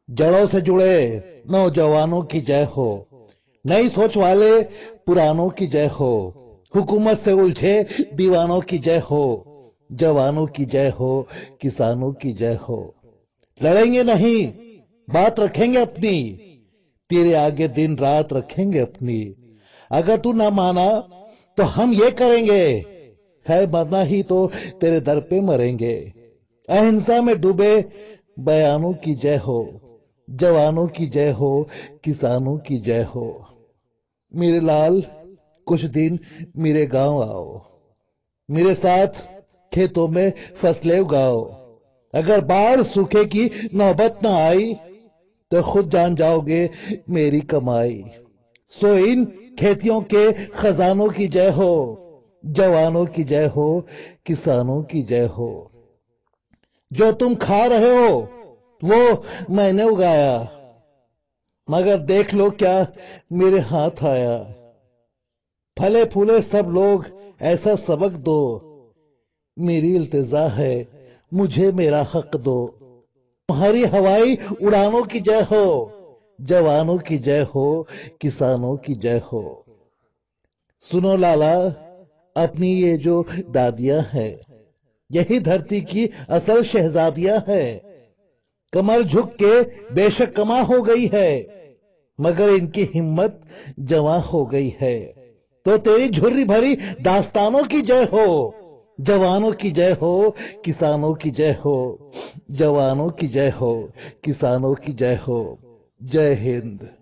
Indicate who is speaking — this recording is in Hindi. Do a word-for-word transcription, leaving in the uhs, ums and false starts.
Speaker 1: जड़ों से जुड़े नौजवानों की जय हो, नई सोच वाले पुरानों की जय हो, हुकूमत से उलझे दीवानों की जय हो, जवानों की जय हो, किसानों की जय हो। लड़ेंगे नहीं, बात रखेंगे अपनी, तेरे आगे दिन रात रखेंगे अपनी। अगर तू ना माना तो हम ये करेंगे, है मरना ही तो तेरे दर पे मरेंगे। अहिंसा में डूबे बयानों की जय हो, जवानों की जय हो, किसानों की जय हो। मेरे लाल, कुछ दिन मेरे गांव आओ, मेरे साथ खेतों में फसलें उगाओ। अगर बाढ़ सूखे की नौबत न आई तो खुद जान जाओगे मेरी कमाई। सो इन खेतियों के खजानों की जय हो, जवानों की जय हो, किसानों की जय हो। जो तुम खा रहे हो वो मैंने उगाया, मगर देख लो क्या मेरे हाथ आया। फले फूले सब लोग ऐसा सबक दो, मेरी इल्तिजा है मुझे मेरा हक दो। तुम्हारी हवाई उड़ानों की जय हो, जवानों की जय हो, किसानों की जय हो। सुनो लाला, अपनी ये जो दादियां हैं, यही धरती की असल शहजादियां हैं। कमर झुक के बेशक कमा हो गई है, मगर इनकी हिम्मत जवां हो गई है। तो तेरी झुर्री भरी दास्तानों की जय हो, जवानों की जय हो, किसानों की जय हो, जवानों की जय हो, किसानों की जय हो। जय हिंद।